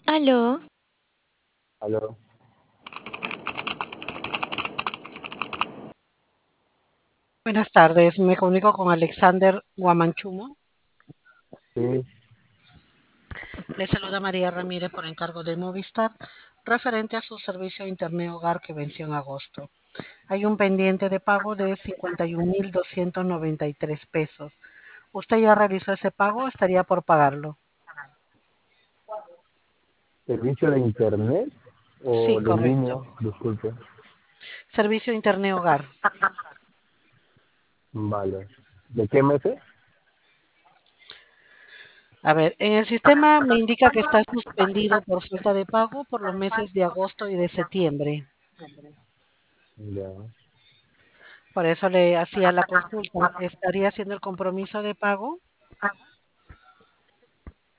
Aló, Aló, Buenas tardes, me comunico con Alexander Guamanchumo. sí, Le saluda María Ramírez por encargo de Movistar, referente a su servicio de Internet Hogar que venció en agosto. Hay un pendiente de pago de 51.293 pesos. ¿Usted ya realizó ese pago o estaría por pagarlo? servicio de internet Sí, o de correcto. línea, disculpe. Servicio de Internet Hogar. Vale. ¿De qué meses? A ver, en el sistema me indica que está suspendido por falta de pago por los meses de agosto y de septiembre. Ya. Por eso le hacía la consulta. ¿Estaría haciendo el compromiso de pago?